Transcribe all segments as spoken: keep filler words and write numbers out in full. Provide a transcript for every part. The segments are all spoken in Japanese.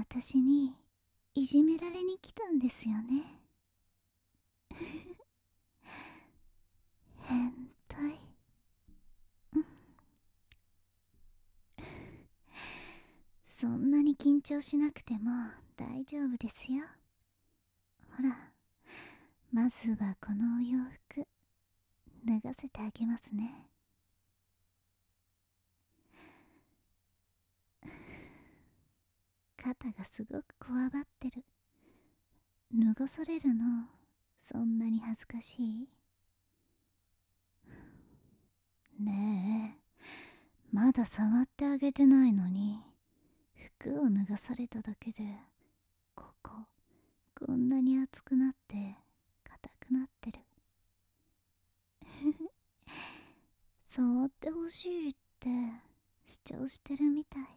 私にいじめられに来たんですよね。変態。そんなに緊張しなくても大丈夫ですよ。ほら、まずはこのお洋服脱がせてあげますね。肩がすごくこわばってる。脱がされるのそんなに恥ずかしい？ねえ、まだ触ってあげてないのに服を脱がされただけでこここんなに熱くなって硬くなってる。触ってほしいって主張してるみたい。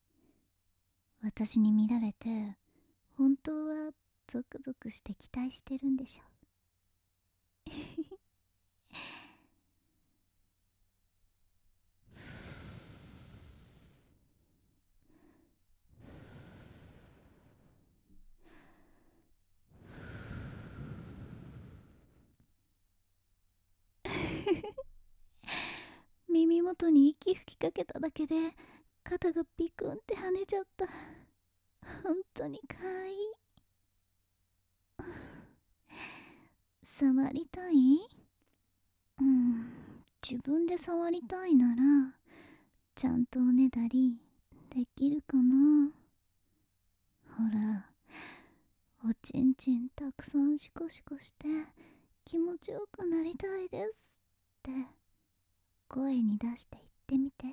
私に見られて本当はゾクゾクして期待してるんでしょ。耳元に息吹きかけただけで肩がビクンって跳ねちゃった。本当にかわいい。触りたい？うん、自分で触りたいならちゃんとおねだりできるかな。ほら、おちんちんたくさんシコシコして気持ちよくなりたいですって声に出して言ってみて。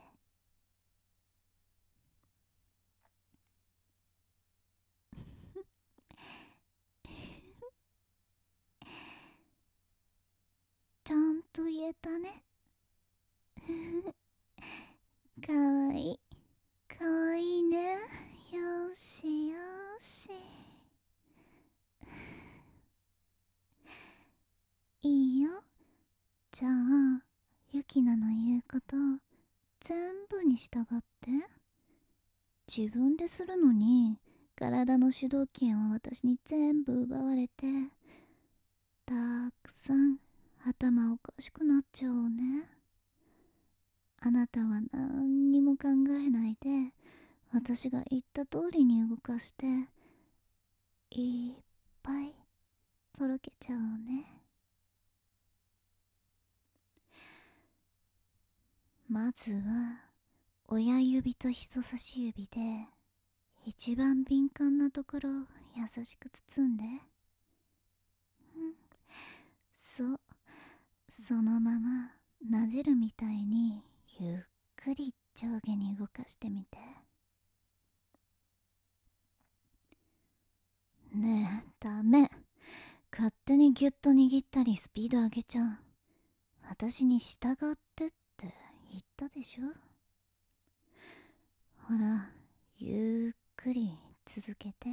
ちゃんと言えたね。かわいいかわいいね。よしよし。いいよ。じゃあユキナの言うこと全部に従って。自分でするのに体の主導権を私に全部奪われてたくさん頭おかしくなっちゃうね。あなたは何にも考えないで私が言った通りに動かしていっぱいとろけちゃうね。まずは親指と人差し指で一番敏感なところを優しく包んで。うん、そうそのまま撫でるみたいにゆっくり上下に動かしてみて。ねえ、ダメ。勝手にギュッと握ったりスピード上げちゃう。私に従ってって言ったでしょ。ほら、ゆっくり続けて。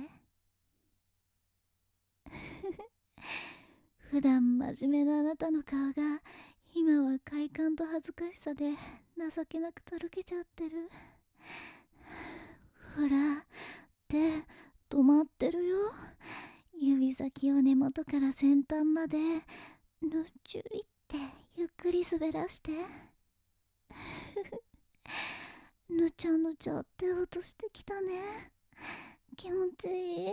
普段真面目なあなたの顔が今は快感と恥ずかしさで情けなくとろけちゃってる。ほら、手止まってるよ。指先を根元から先端までぬっちゅりってゆっくり滑らして。ぬちゃぬちゃって音してきたね。気持ちいい。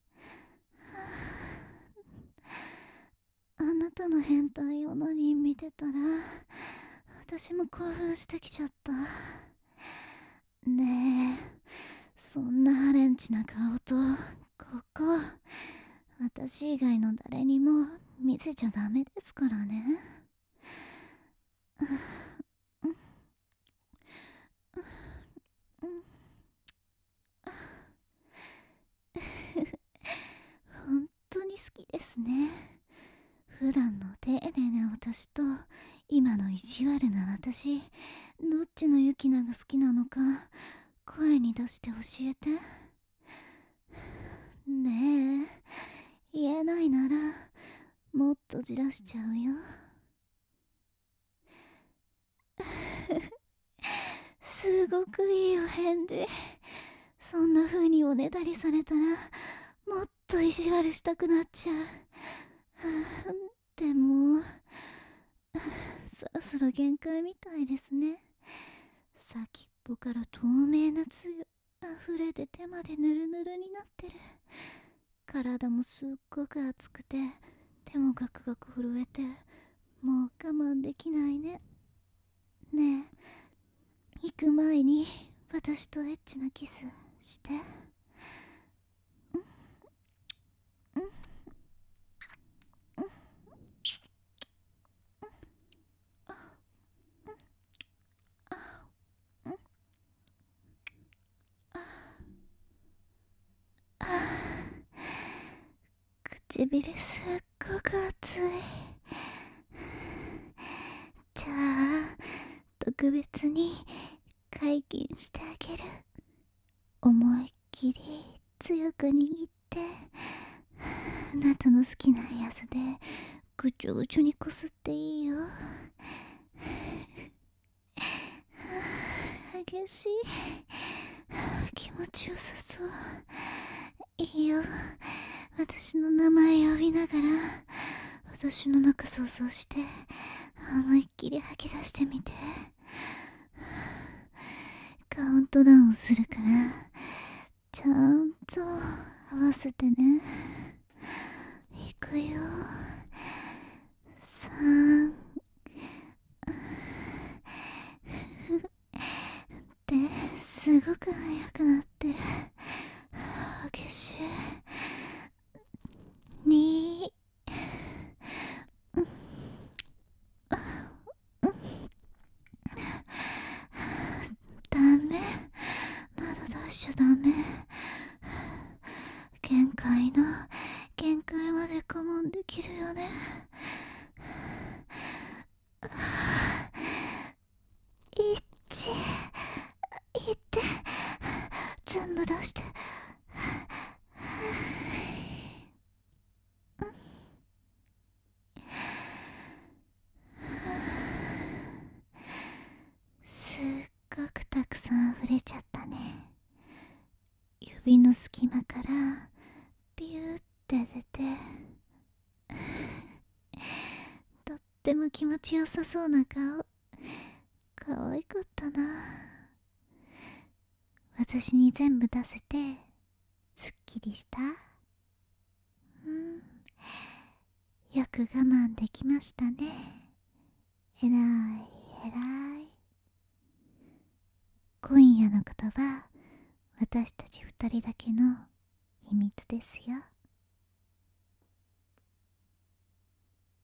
あなたの変態オナニー見てたら私も興奮してきちゃった。ねえ、そんなハレンチな顔とここ私以外の誰にも見せちゃダメですからね。本当に好きですね。普段の丁寧な私と今の意地悪な私、どっちのユキナが好きなのか声に出して教えて。ねえ、言えないならもっとじらしちゃうよ。すごくいいお返事。 そんな風におねだりされたらもっと意地悪したくなっちゃう。でもそろそろ限界みたいですね。先っぽから透明なつゆ溢れて手までぬるぬるになってる。体もすっごく熱くて手もガクガク震えて、もう我慢できないね。ねえ、行く前に私とエッチなキスして。唇すっごく熱い。じゃあ特別に解禁してあげる。思いっきり強く握ってあなたの好きなやつでぐちょぐちょにこすっていいよ。激しい、気持ちよさそう。いいよ、私の名前呼びながら私の中想像して思いっきり吐き出してみて。カウントダウンするからちゃんと合わせてね。いくよ。さんですごく速くなってる。激しい。にダメ、まだ出しちゃダメ。限界の限界まで我慢できるよね。いちいって全部出して。すっごくたくさん溢れちゃったね。指の隙間からビューって出てとっても気持ちよさそうな顔。可愛かったな。私に全部出せてすっきりした？うん、よく我慢できましたね。えらいえらい。今夜の言葉、私たち二人だけの秘密ですよ。